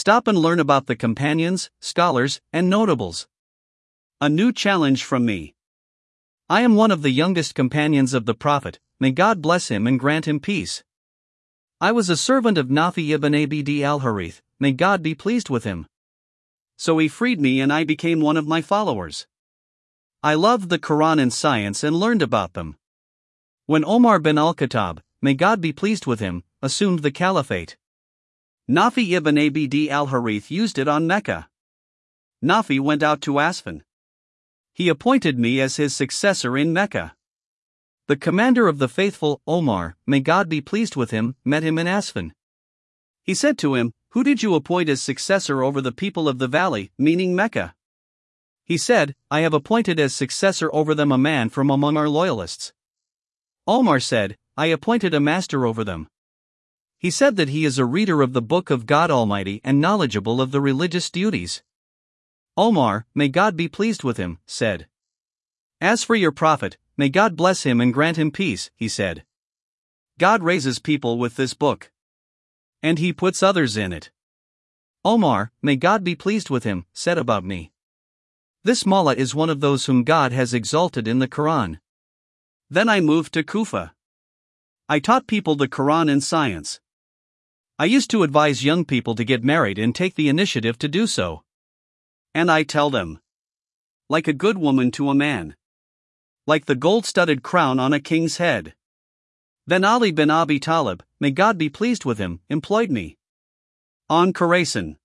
Stop and learn about the companions, scholars, and notables. A new challenge from me. I am one of the youngest companions of the Prophet, may God bless him and grant him peace. I was a servant of Nafi ibn Abd al-Harith, may God be pleased with him. So he freed me and I became one of my followers. I loved the Quran and science and learned about them. When Omar bin al-Khattab, may God be pleased with him, assumed the caliphate, Nafi ibn Abd al-Harith used it on Mecca. Nafi went out to Asfan. He appointed me as his successor in Mecca. The commander of the faithful, Omar, may God be pleased with him, met him in Asfan. He said to him, "Who did you appoint as successor over the people of the valley, meaning Mecca?" He said, "I have appointed as successor over them a man from among our loyalists." Omar said, "I appointed a master over them." He said that he is a reader of the Book of God Almighty and knowledgeable of the religious duties. Omar, may God be pleased with him, said, "As for your prophet, may God bless him and grant him peace," he said. "God raises people with this book. And he puts others in it." Omar, may God be pleased with him, said about me, "This mullah is one of those whom God has exalted in the Quran." Then I moved to Kufa. I taught people the Quran and science. I used to advise young people to get married and take the initiative to do so. And I tell them, like a good woman to a man, like the gold-studded crown on a king's head. Then Ali bin Abi Talib, may God be pleased with him, employed me on Khorasan.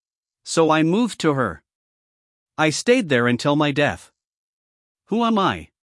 So I moved to her. I stayed there until my death. Who am I?